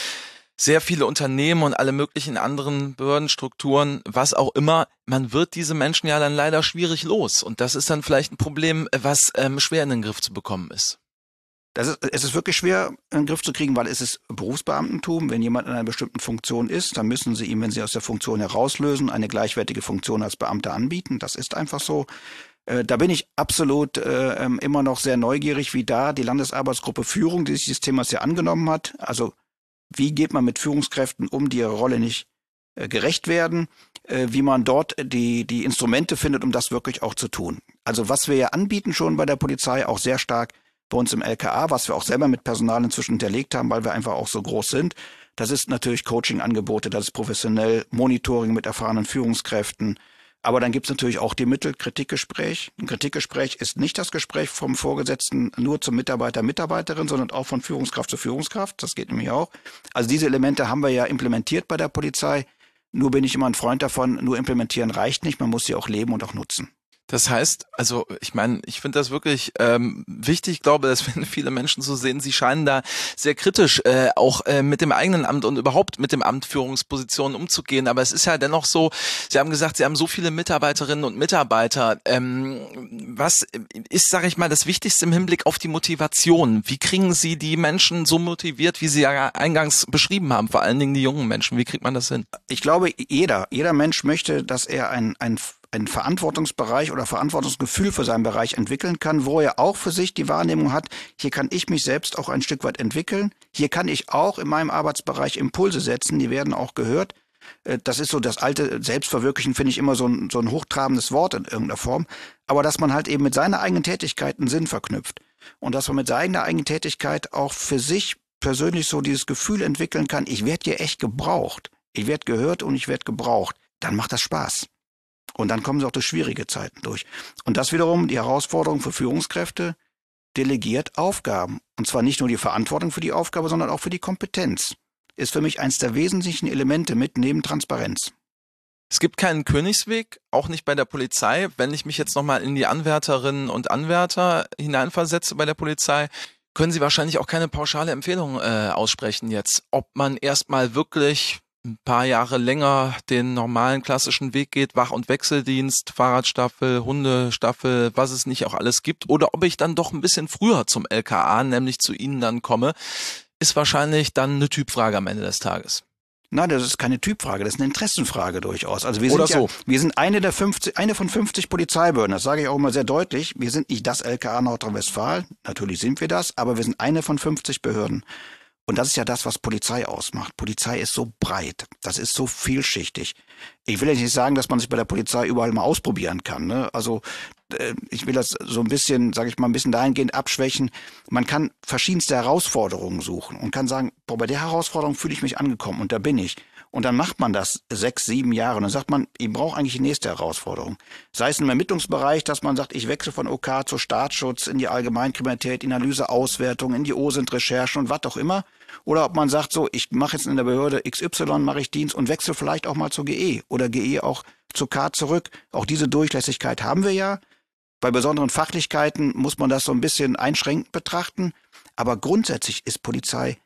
sehr viele Unternehmen und alle möglichen anderen Behördenstrukturen, was auch immer, man wird diese Menschen ja dann leider schwierig los. Und das ist dann vielleicht ein Problem, was ähm, schwer in den Griff zu bekommen ist. Das ist, es ist wirklich schwer in den Griff zu kriegen, weil es ist Berufsbeamtentum. Wenn jemand in einer bestimmten Funktion ist, dann müssen Sie ihm, wenn Sie aus der Funktion herauslösen, eine gleichwertige Funktion als Beamter anbieten. Das ist einfach so. Äh, da bin ich absolut äh, immer noch sehr neugierig, wie da die Landesarbeitsgruppe Führung, die sich des Themas ja angenommen hat. Also wie geht man mit Führungskräften um, die ihrer Rolle nicht äh, gerecht werden, äh, wie man dort die, die Instrumente findet, um das wirklich auch zu tun. Also was wir ja anbieten schon bei der Polizei, auch sehr stark bei uns im L K A, was wir auch selber mit Personal inzwischen hinterlegt haben, weil wir einfach auch so groß sind, das ist natürlich Coaching-Angebote, das ist professionell, Monitoring mit erfahrenen Führungskräften. Aber dann gibt es natürlich auch die Mittel Kritikgespräch. Ein Kritikgespräch ist nicht das Gespräch vom Vorgesetzten nur zum Mitarbeiter, Mitarbeiterin, sondern auch von Führungskraft zu Führungskraft. Das geht nämlich auch. Also diese Elemente haben wir ja implementiert bei der Polizei. Nur bin ich immer ein Freund davon, nur implementieren reicht nicht. Man muss sie auch leben und auch nutzen. Das heißt, also ich meine, ich finde das wirklich ähm, wichtig. Ich glaube, das werden viele Menschen so sehen. Sie scheinen da sehr kritisch äh, auch äh, mit dem eigenen Amt und überhaupt mit dem Amt Führungspositionen umzugehen. Aber es ist ja dennoch so, Sie haben gesagt, Sie haben so viele Mitarbeiterinnen und Mitarbeiter. Ähm, was ist, sage ich mal, das Wichtigste im Hinblick auf die Motivation? Wie kriegen Sie die Menschen so motiviert, wie Sie ja eingangs beschrieben haben, vor allen Dingen die jungen Menschen? Wie kriegt man das hin? Ich glaube, jeder, jeder Mensch möchte, dass er ein, ein einen Verantwortungsbereich oder Verantwortungsgefühl für seinen Bereich entwickeln kann, wo er auch für sich die Wahrnehmung hat, hier kann ich mich selbst auch ein Stück weit entwickeln, hier kann ich auch in meinem Arbeitsbereich Impulse setzen, die werden auch gehört. Das ist so das alte Selbstverwirklichen, finde ich immer so ein, so ein hochtrabendes Wort in irgendeiner Form, aber dass man halt eben mit seiner eigenen Tätigkeit einen Sinn verknüpft und dass man mit seiner eigenen Tätigkeit auch für sich persönlich so dieses Gefühl entwickeln kann, ich werde hier echt gebraucht, ich werde gehört und ich werde gebraucht, dann macht das Spaß. Und dann kommen sie auch durch schwierige Zeiten durch. Und das wiederum die Herausforderung für Führungskräfte, delegiert Aufgaben. Und zwar nicht nur die Verantwortung für die Aufgabe, sondern auch für die Kompetenz. Ist für mich eines der wesentlichen Elemente mit neben Transparenz. Es gibt keinen Königsweg, auch nicht bei der Polizei. Wenn ich mich jetzt nochmal in die Anwärterinnen und Anwärter hineinversetze bei der Polizei, können Sie wahrscheinlich auch keine pauschale Empfehlung äh, aussprechen jetzt, ob man erstmal wirklich ein paar Jahre länger den normalen klassischen Weg geht, Wach- und Wechseldienst, Fahrradstaffel, Hundestaffel, was es nicht auch alles gibt, oder ob ich dann doch ein bisschen früher zum L K A, nämlich zu Ihnen dann komme, ist wahrscheinlich dann eine Typfrage am Ende des Tages. Nein, das ist keine Typfrage, das ist eine Interessenfrage durchaus. Also wir Oder sind so. ja, wir sind eine der fünfzig, eine von fünfzig Polizeibehörden, das sage ich auch immer sehr deutlich. Wir sind nicht das L K A Nordrhein-Westfalen, natürlich sind wir das, aber wir sind eine von fünfzig Behörden. Und das ist ja das, was Polizei ausmacht. Polizei ist so breit, das ist so vielschichtig. Ich will ja nicht sagen, dass man sich bei der Polizei überall mal ausprobieren kann, ne? Also äh, ich will das so ein bisschen, sage ich mal, ein bisschen dahingehend abschwächen. Man kann verschiedenste Herausforderungen suchen und kann sagen, boah, bei der Herausforderung fühle ich mich angekommen und da bin ich. Und dann macht man das sechs, sieben Jahre und dann sagt man, ich brauche eigentlich die nächste Herausforderung. Sei es im Ermittlungsbereich, dass man sagt, ich wechsle von O K zu Staatsschutz, in die Allgemeinkriminalität, in Analyse, Auswertung, in die O S I N-Recherchen und was auch immer. Oder ob man sagt, so, ich mache jetzt in der Behörde X Y, mache ich Dienst und wechsle vielleicht auch mal zur G E oder G E auch zu K zurück. Auch diese Durchlässigkeit haben wir ja. Bei besonderen Fachlichkeiten muss man das so ein bisschen einschränkend betrachten. Aber grundsätzlich ist Polizei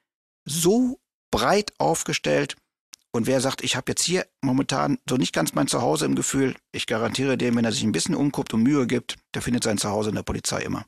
so breit aufgestellt. Und wer sagt, ich habe jetzt hier momentan so nicht ganz mein Zuhause im Gefühl, ich garantiere dem, wenn er sich ein bisschen umguckt und Mühe gibt, der findet sein Zuhause in der Polizei immer.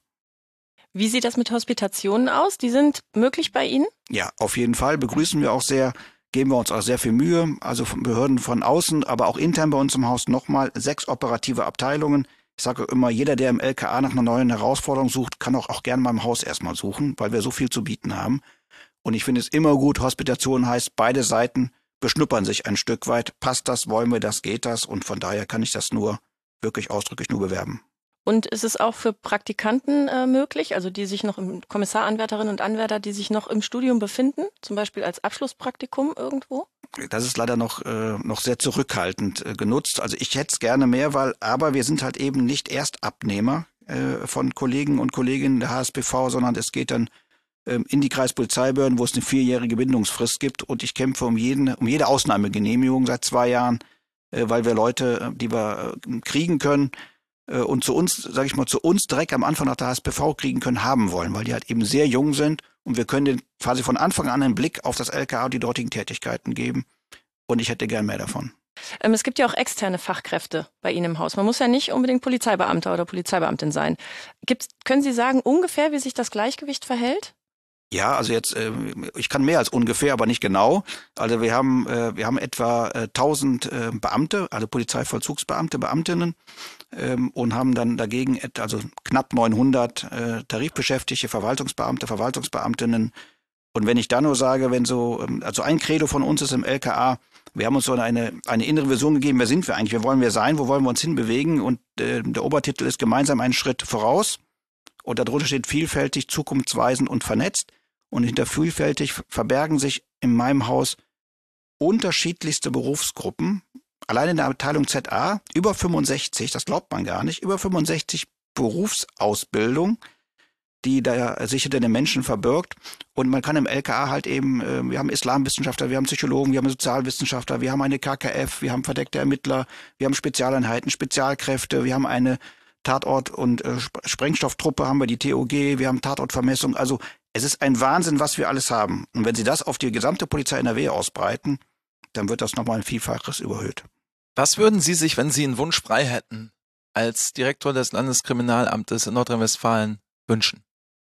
Wie sieht das mit Hospitationen aus? Die sind möglich bei Ihnen? Ja, auf jeden Fall. Begrüßen wir auch sehr, geben wir uns auch sehr viel Mühe. Also von Behörden von außen, aber auch intern bei uns im Haus nochmal sechs operative Abteilungen. Ich sage immer, jeder, der im L K A nach einer neuen Herausforderung sucht, kann auch, auch gerne mal im Haus erstmal suchen, weil wir so viel zu bieten haben. Und ich finde es immer gut, Hospitation heißt, beide Seiten beschnuppern sich ein Stück weit. Passt das, wollen wir das, geht das? Und von daher kann ich das nur, wirklich ausdrücklich nur bewerben. Und ist es auch für Praktikanten äh, möglich, also die sich noch im Kommissaranwärterinnen und Anwärter, die sich noch im Studium befinden, zum Beispiel als Abschlusspraktikum irgendwo? Das ist leider noch äh, noch sehr zurückhaltend äh, genutzt. Also ich hätte es gerne mehr, weil aber wir sind halt eben nicht Erstabnehmer äh, von Kollegen und Kolleginnen der H S P V, sondern es geht dann ähm, in die Kreispolizeibehörden, wo es eine vierjährige Bindungsfrist gibt und ich kämpfe um jeden um jede Ausnahmegenehmigung seit zwei Jahren, äh, weil wir Leute, die wir äh, kriegen können, äh, und zu uns, sage ich mal, zu uns direkt am Anfang nach der H S P V kriegen können, haben wollen, weil die halt eben sehr jung sind und wir können denen quasi von Anfang an einen Blick auf das L K A und die dortigen Tätigkeiten geben und ich hätte gern mehr davon. Ähm, es gibt ja auch externe Fachkräfte bei Ihnen im Haus. Man muss ja nicht unbedingt Polizeibeamter oder Polizeibeamtin sein. Gibt's, können Sie sagen ungefähr, wie sich das Gleichgewicht verhält? Ja, also jetzt, äh, ich kann mehr als ungefähr, aber nicht genau. Also wir haben, äh, wir haben etwa äh, tausend äh, Beamte, also Polizeivollzugsbeamte, Beamtinnen ähm, und haben dann dagegen et, also knapp neunhundert äh, Tarifbeschäftigte, Verwaltungsbeamte, Verwaltungsbeamtinnen. Und wenn ich da nur sage, wenn so, ähm, also ein Credo von uns ist im L K A, wir haben uns so eine, eine innere Vision gegeben, wer sind wir eigentlich, wer wollen wir sein, wo wollen wir uns hinbewegen und äh, der Obertitel ist gemeinsam einen Schritt voraus und darunter steht vielfältig, zukunftsweisend und vernetzt. Und hinter vielfältig verbergen sich in meinem Haus unterschiedlichste Berufsgruppen. Allein in der Abteilung Z A über fünfundsechzig, das glaubt man gar nicht, über fünfundsechzig Berufsausbildung, die da sich hinter den Menschen verbirgt. Und man kann im L K A halt eben, wir haben Islamwissenschaftler, wir haben Psychologen, wir haben Sozialwissenschaftler, wir haben eine K K F, wir haben verdeckte Ermittler, wir haben Spezialeinheiten, Spezialkräfte, wir haben eine Tatort- und äh, Sprengstofftruppe, haben wir die T O G, wir haben Tatortvermessung. Also es ist ein Wahnsinn, was wir alles haben. Und wenn Sie das auf die gesamte Polizei N R W ausbreiten, dann wird das nochmal ein Vielfaches überhöht. Was würden Sie sich, wenn Sie einen Wunsch frei hätten, als Direktor des Landeskriminalamtes in Nordrhein-Westfalen wünschen?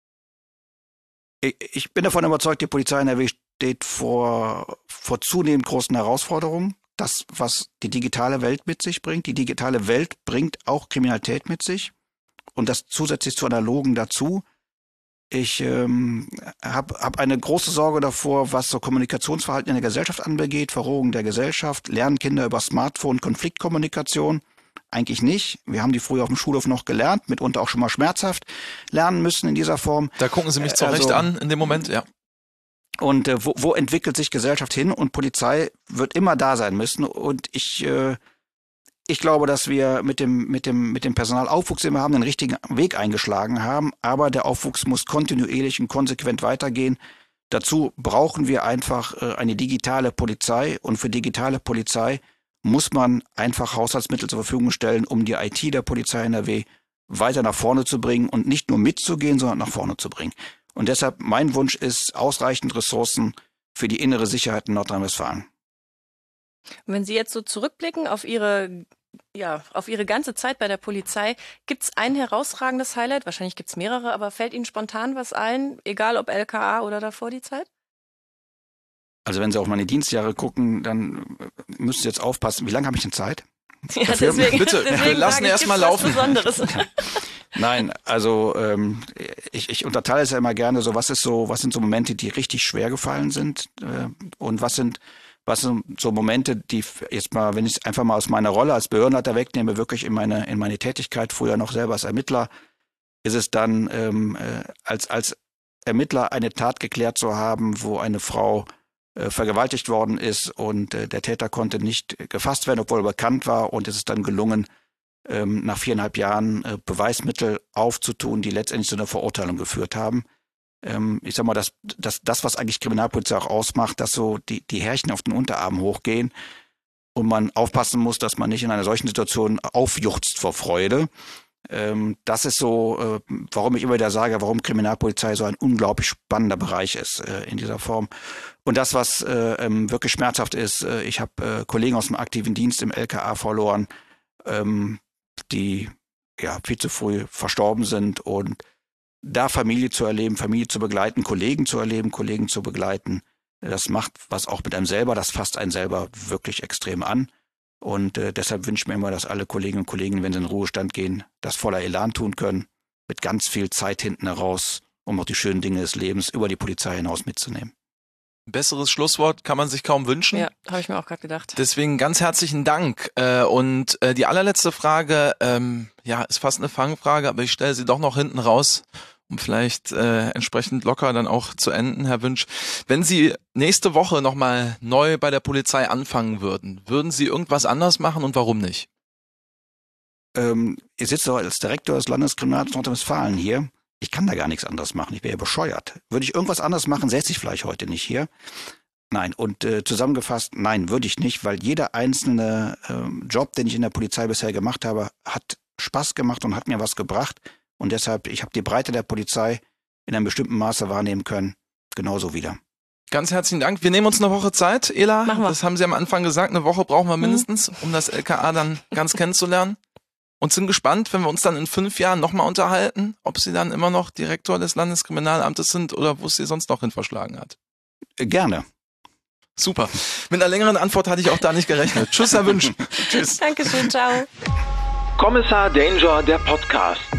Ich, ich bin davon überzeugt, die Polizei N R W steht vor, vor zunehmend großen Herausforderungen. Das, was die digitale Welt mit sich bringt. Die digitale Welt bringt auch Kriminalität mit sich. Und das zusätzlich zu analogen dazu. Ich ähm, habe hab eine große Sorge davor, was so Kommunikationsverhalten in der Gesellschaft anbegeht, Verrohung der Gesellschaft, lernen Kinder über Smartphone, Konfliktkommunikation. Eigentlich nicht. Wir haben die früher auf dem Schulhof noch gelernt, mitunter auch schon mal schmerzhaft lernen müssen in dieser Form. Da gucken Sie mich zu Recht also, an in dem Moment, ja. Und äh, wo, wo entwickelt sich Gesellschaft hin? Und Polizei wird immer da sein müssen. Und ich, äh, ich glaube, dass wir mit dem, mit dem, mit dem Personalaufwuchs, den wir haben, den richtigen Weg eingeschlagen haben. Aber der Aufwuchs muss kontinuierlich und konsequent weitergehen. Dazu brauchen wir einfach äh, eine digitale Polizei. Und für digitale Polizei muss man einfach Haushaltsmittel zur Verfügung stellen, um die I T der Polizei N R W weiter nach vorne zu bringen und nicht nur mitzugehen, sondern nach vorne zu bringen. Und deshalb mein Wunsch ist ausreichend Ressourcen für die innere Sicherheit in Nordrhein-Westfalen. Wenn Sie jetzt so zurückblicken auf Ihre, ja, auf Ihre ganze Zeit bei der Polizei, gibt es ein herausragendes Highlight? Wahrscheinlich gibt es mehrere, aber fällt Ihnen spontan was ein, egal ob L K A oder davor die Zeit? Also wenn Sie auf meine Dienstjahre gucken, dann müssen Sie jetzt aufpassen. Wie lange habe ich denn Zeit? Ja, deswegen, Bitte, deswegen wir lassen erst mal laufen. Besonderes. Nein, also ähm, ich, ich unterteile es ja immer gerne so, was ist so, was sind so Momente, die richtig schwer gefallen sind äh, und was sind, was sind so Momente, die jetzt mal, wenn ich es einfach mal aus meiner Rolle als Behördenleiter wegnehme, wirklich in meine in meine Tätigkeit, früher noch selber als Ermittler, ist es dann ähm, äh, als als Ermittler eine Tat geklärt zu haben, wo eine Frau äh, vergewaltigt worden ist und äh, der Täter konnte nicht gefasst werden, obwohl er bekannt war und es ist dann gelungen, ähm, nach viereinhalb Jahren äh, Beweismittel aufzutun, die letztendlich zu einer Verurteilung geführt haben. Ähm, ich sag mal, das, das, das, was eigentlich Kriminalpolizei auch ausmacht, dass so die, die Härchen auf den Unterarm hochgehen und man aufpassen muss, dass man nicht in einer solchen Situation aufjuchzt vor Freude. Ähm, das ist so, äh, warum ich immer wieder sage, warum Kriminalpolizei so ein unglaublich spannender Bereich ist äh, in dieser Form. Und das, was äh, ähm, wirklich schmerzhaft ist, äh, ich habe äh, Kollegen aus dem aktiven Dienst im L K A verloren, ähm, die ja viel zu früh verstorben sind und da Familie zu erleben, Familie zu begleiten, Kollegen zu erleben, Kollegen zu begleiten, das macht was auch mit einem selber, das fasst einen selber wirklich extrem an. Und äh, deshalb wünsche ich mir immer, dass alle Kolleginnen und Kollegen, wenn sie in den Ruhestand gehen, das voller Elan tun können, mit ganz viel Zeit hinten heraus, um auch die schönen Dinge des Lebens über die Polizei hinaus mitzunehmen. Ein besseres Schlusswort kann man sich kaum wünschen. Ja, habe ich mir auch gerade gedacht. Deswegen ganz herzlichen Dank. Äh, und äh, die allerletzte Frage, ähm, ja, ist fast eine Fangfrage, aber ich stelle sie doch noch hinten raus, um vielleicht äh, entsprechend locker dann auch zu enden, Herr Wünsch. Wenn Sie nächste Woche nochmal neu bei der Polizei anfangen würden, würden Sie irgendwas anders machen und warum nicht? Ähm, ich sitze als Direktor des Landeskriminalamts Nordrhein-Westfalen hier. Ich kann da gar nichts anderes machen. Ich wäre ja bescheuert. Würde ich irgendwas anderes machen, säße ich vielleicht heute nicht hier. Nein, und äh, zusammengefasst, nein, würde ich nicht, weil jeder einzelne äh, Job, den ich in der Polizei bisher gemacht habe, hat Spaß gemacht und hat mir was gebracht. Und deshalb, ich habe die Breite der Polizei in einem bestimmten Maße wahrnehmen können. Genauso wieder. Ganz herzlichen Dank. Wir nehmen uns eine Woche Zeit, Ela. Machen wir. Das haben Sie am Anfang gesagt. Eine Woche brauchen wir mindestens, um das L K A dann ganz kennenzulernen. Und sind gespannt, wenn wir uns dann in fünf Jahren nochmal unterhalten, ob Sie dann immer noch Direktor des Landeskriminalamtes sind oder wo es Sie sonst noch hin verschlagen hat. Gerne. Super. Mit einer längeren Antwort hatte ich auch da nicht gerechnet. Tschüss, Herr Wünsch. Tschüss. Dankeschön, ciao. Kommissar Danger, der Podcast.